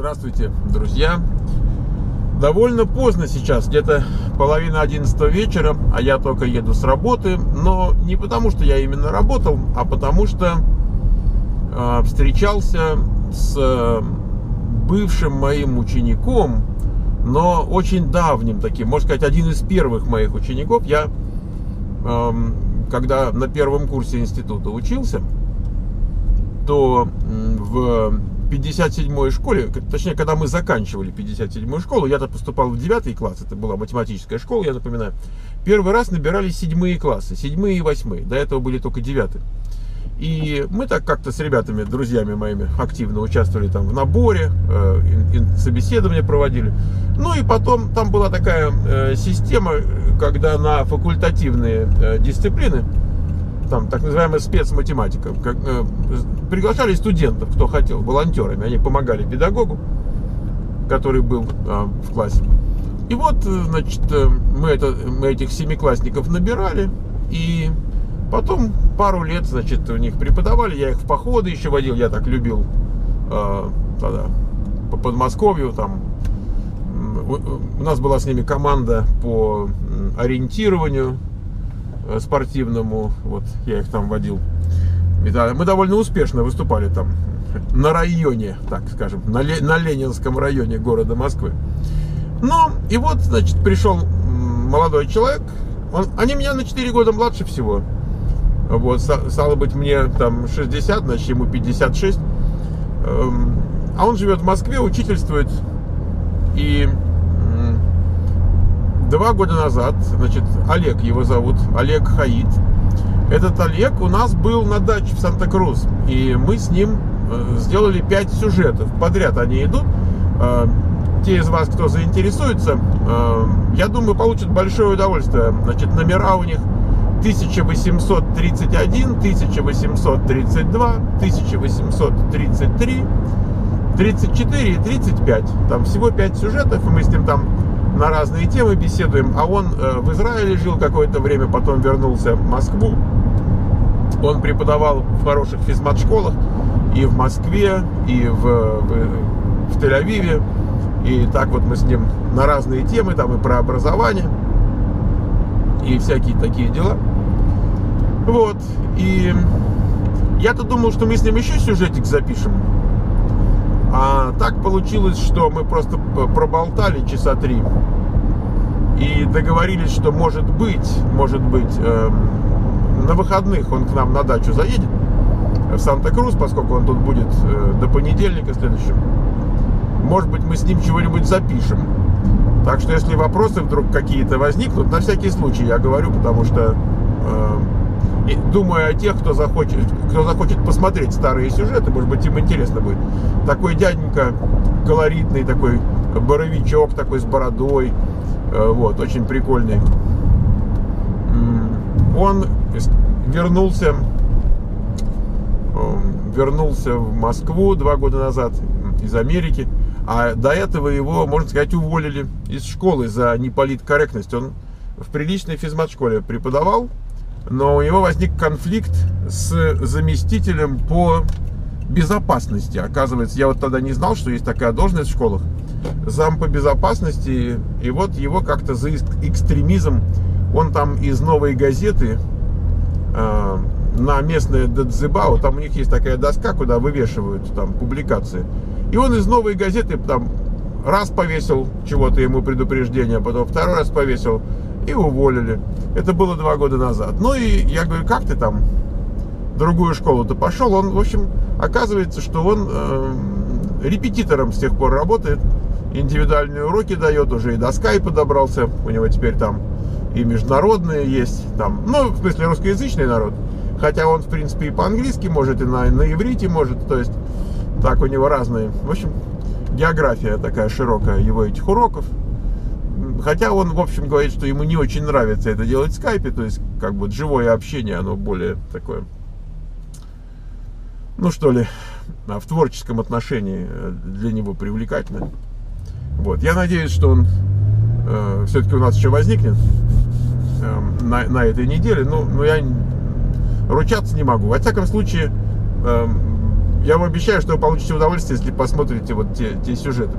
Здравствуйте, друзья! Довольно поздно сейчас, где-то половина 11 вечера, а я только еду с работы, но не потому, что я именно работал, а потому что встречался с бывшим моим учеником, но очень давним таким, можно сказать, один из первых моих учеников. Я, когда на первом курсе института учился, то в 57-й школе, точнее, когда мы заканчивали 57-ю школу, я-то поступал в 9 класс, это была математическая школа, я напоминаю, первый раз набирали 7-е классы, 7-е и 8-е, до этого были только 9-е. И мы так как-то с ребятами, друзьями моими, активно участвовали там в наборе, собеседования проводили. Ну и потом там была такая система, когда на факультативные дисциплины, там так называемая спецматематика, приглашали студентов, кто хотел, волонтерами, они помогали педагогу, который был в классе. И вот, значит, мы этих семиклассников набирали, и потом пару лет, значит, у них преподавали, я их в походы еще водил, я так любил тогда по Подмосковью, там у нас была с ними команда по ориентированию спортивному, вот я их там водил. Мы довольно успешно выступали там на районе, так скажем, на Ленинском районе города Москвы. Ну, и вот, значит, пришел молодой человек, они меня на 4 года младше всего. Вот, стало быть, мне там 60, значит, ему 56. А он живет в Москве, учительствует. И 2 года назад, значит, Олег его зовут, Олег Хаид. Этот Олег у нас был на даче в Санта-Крус. И мы с ним сделали 5 сюжетов. Подряд они идут. Те из вас, кто заинтересуется, я думаю, получат большое удовольствие. Значит, номера у них 1831, 1832, 1833, 34 и 35. Там всего 5 сюжетов, и мы с ним там на разные темы беседуем. А он в Израиле жил какое-то время, потом вернулся в Москву. Он преподавал в хороших физмат-школах и в Москве, и в Тель-Авиве. И так вот мы с ним на разные темы, там и про образование, и всякие такие дела. Вот. И я-то думал, что мы с ним еще сюжетик запишем. А так получилось, что мы просто проболтали часа 3 и договорились, что может быть, на выходных он к нам на дачу заедет в Санта-Крус, поскольку он тут будет до понедельника следующего. Может быть, мы с ним чего-нибудь запишем. Так что, если вопросы вдруг какие-то возникнут, на всякий случай я говорю, потому что думаю о тех, кто захочет посмотреть старые сюжеты, может быть, им интересно будет. Такой дяденька колоритный, такой боровичок, такой с бородой, вот, очень прикольный. Он вернулся в Москву 2 года назад из Америки, а до этого его, можно сказать, уволили из школы за неполиткорректность. Он в приличной физмат-школе преподавал, но у него возник конфликт с заместителем по безопасности. Оказывается, я вот тогда не знал, что есть такая должность в школах. Зам по безопасности. И вот его как-то за экстремизм, он там из «Новой газеты» на местное Дадзебао, там у них есть такая доска, куда вывешивают там публикации. И он из «Новой газеты» там раз повесил чего-то ему предупреждение, а потом второй раз повесил, и уволили. Это было 2 года назад. Ну и я говорю, как ты там в другую школу-то пошел? Он, в общем, оказывается, что он репетитором с тех пор работает, индивидуальные уроки дает, уже и до скайпа добрался. У него теперь там и международные есть, там, ну, в смысле, русскоязычный народ. Хотя он, в принципе, и по-английски может, и на иврите может, то есть так у него разные. В общем, география такая широкая его этих уроков. Хотя он, в общем, говорит, что ему не очень нравится это делать в скайпе, то есть, как бы, живое общение, оно более такое, ну, что ли, в творческом отношении для него привлекательно. Вот, я надеюсь, что он все-таки у нас еще возникнет на этой неделе, но я ручаться не могу. Во всяком случае, Я вам обещаю, что вы получите удовольствие, если посмотрите вот те сюжеты.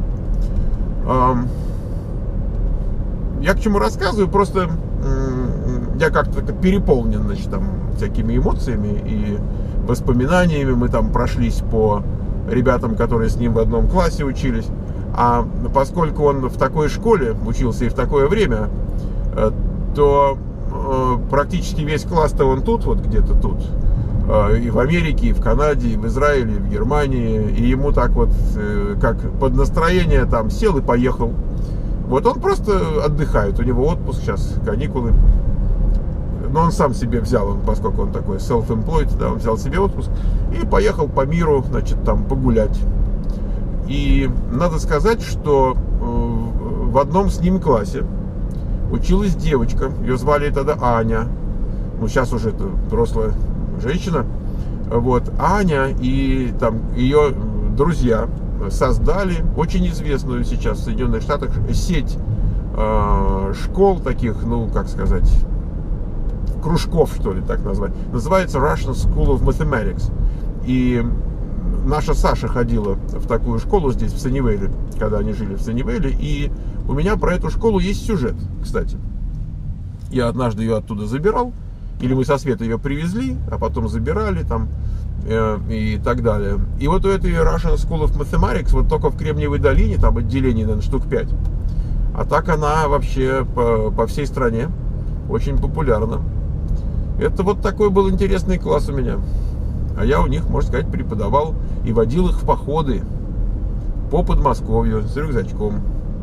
Я к чему рассказываю, просто я как-то переполнен, значит, там, всякими эмоциями и воспоминаниями. Мы там прошлись по ребятам, которые с ним в одном классе учились. А поскольку он в такой школе учился и в такое время, то практически весь класс-то он тут, вот где-то тут. И в Америке, и в Канаде, и в Израиле, и в Германии. И ему так вот, как под настроение, там сел и поехал. Вот он просто отдыхает, у него отпуск сейчас, каникулы. Но он сам себе взял, поскольку он такой self-employed, да, он взял себе отпуск и поехал по миру, значит, там погулять. И надо сказать, что в одном с ним классе училась девочка, ее звали тогда Аня. Ну, сейчас уже это взрослая женщина. Вот, Аня и там ее друзья создали очень известную сейчас в Соединенных Штатах сеть школ таких, ну, как сказать, кружков, что ли, так назвать. Называется Russian School of Mathematics. И наша Саша ходила в такую школу здесь, в Саннивейле, когда они жили в Саннивейле. И у меня про эту школу есть сюжет, кстати. Я однажды ее оттуда забирал, или мы со Светой ее привезли, а потом забирали там и так далее. И вот у этой Russian School of Mathematics вот только в Кремниевой долине, там отделений, наверное, штук 5. А так она вообще по всей стране очень популярна. Это вот такой был интересный класс у меня. А я у них, можно сказать, преподавал и водил их в походы по Подмосковью с рюкзачком.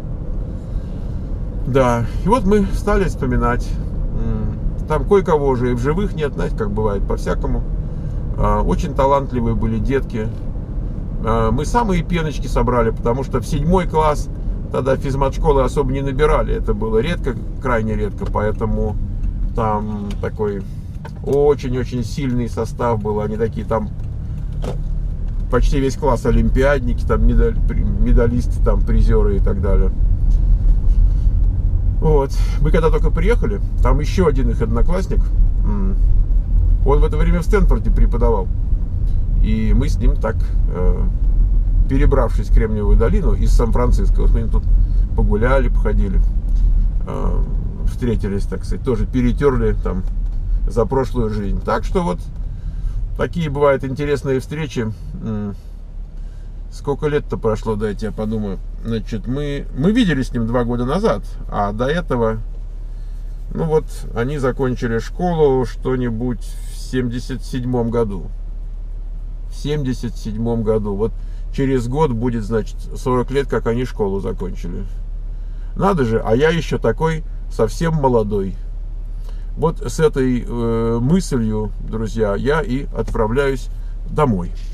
Да, и вот мы стали вспоминать. Там кое-кого уже и в живых нет, знаете, как бывает по-всякому. Очень талантливые были детки. Мы самые пеночки собрали, потому что в 7 класс тогда физмат-школы особо не набирали. Это было редко, крайне редко, поэтому там такой очень-очень сильный состав был. Они такие там почти весь класс олимпиадники, там медалисты, там призеры и так далее. Вот. Мы когда только приехали, там еще один их одноклассник, он в это время в Стэнфорде преподавал. И мы с ним так, перебравшись в Кремниевую долину из Сан-Франциско, вот мы тут погуляли, походили, встретились, так сказать, тоже перетерли там за прошлую жизнь. Так что вот такие бывают интересные встречи. Сколько лет-то прошло, дайте я подумаю. Значит, мы виделись с ним 2 года назад, а до этого, ну вот, они закончили школу что-нибудь в 77 году. В 77 году. Вот через год будет, значит, 40 лет, как они школу закончили. Надо же, а я еще такой совсем молодой. Вот с этой мыслью, друзья, я и отправляюсь домой.